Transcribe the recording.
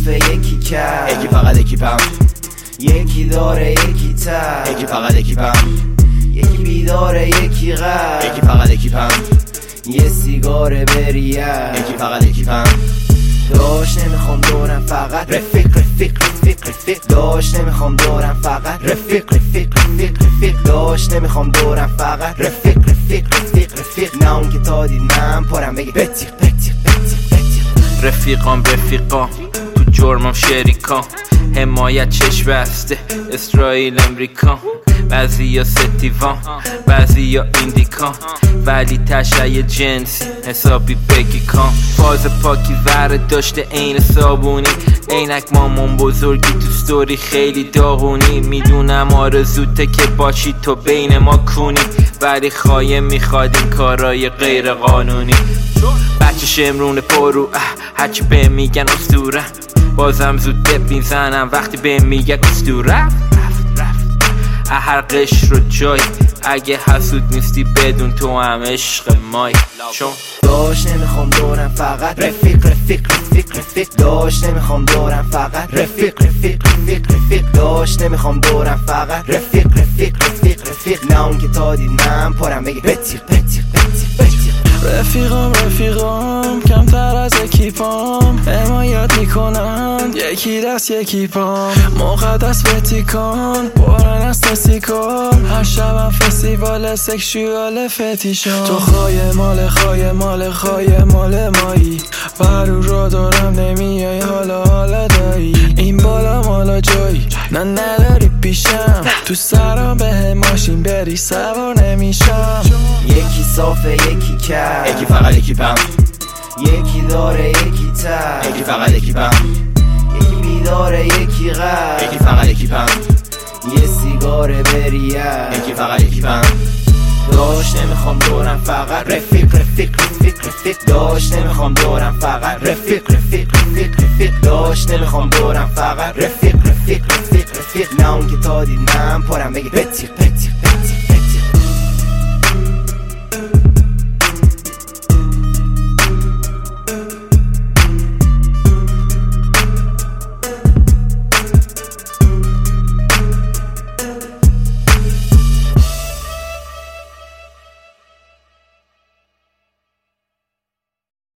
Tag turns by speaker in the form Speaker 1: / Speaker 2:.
Speaker 1: صافه یکی کرد،
Speaker 2: یکی فقط اکیپم،
Speaker 1: یکی داره یکی تر،
Speaker 2: یکی فقط اکیپم،
Speaker 1: یکی بیداره یکی غر،
Speaker 2: یکی فقط اکیپم،
Speaker 1: یه سیگار بریه،
Speaker 2: یکی فقط اکیپم.
Speaker 1: داش نمیخوام دورم فقط رفیق رفیق رفیق رفیق، داش نمیخوام دورم فقط رفیق رفیق رفیق رفیق، داش نمیخوام دورم فقط رفیق رفیق رفیق رفیق، نه اون که تا دید من پرم بگه بتیق بتیق بتیق بتیق.
Speaker 3: رفیقام تو جرمم شریکام، حمایت چشم بسته اسرائیل امریکا، بعضی یا ستیوان بعضی یا ایندیکان، ولی تشیع جنسی حسابی بگی کام. فاز پاکی ورد داشته این صابونی، عینک مامان بزرگی تو ستوری خیلی داغونی. میدونم آرزوته که باشی تو بین ما کونی، ولی خواهی میخواد این کارای غیر قانونی. بچه شمرون پرو هرچی به میگن اسطوره، بازم زود دب میزنم وقتی به میگن اسطوره. هر قشر رو جای، اگه حسود نیستی بدون تو هم عشق مای. چون
Speaker 1: داش نمیخوام دورم فقط رفیق رفیق رفیق رفیق، داش نمیخوام دورم فقط رفیق رفیق رفیق رفیق، داش نمیخوام دورم فقط رفیق رفیق رفیق رفیق، نه اون که تا دید من پرم بگه بتیق بتیق بتیق بتیق.
Speaker 4: رفیقام کمتر از اکیپام، حمایت میکنن یکی دست یکی پام، مقدس بتیکان برن از تسیکان، هر شبم فستیوال سکشوال فتیشان. تو خواهی مال مایی، برو رو دارم نمیای حالا دایی، این بالا مالا جایی نه نداری پیشم، تو سرم به ماشین بری سوار نمیشم.
Speaker 1: یکی صافه یکی کرد،
Speaker 2: یکی فقط اکیپم،
Speaker 1: یکی داره یکی تر،
Speaker 2: یکی فقط اکیپم،
Speaker 1: یکی بیداره یکی غر،
Speaker 2: یکی فقط اکیپم،
Speaker 1: یه سیگار بریه،
Speaker 2: یکی فقط اکیپم.
Speaker 1: داش نمیخوام دورم فقط رفیق رفیق رفیق رفیق، داش نمیخوام دورم فقط رفیق رفیق رفیق رفیق، داش نمیخوام دورم فقط رفیق رفیق رفیق رفیق، نه اون که تا دید من پرم بگه بتیق بتیق.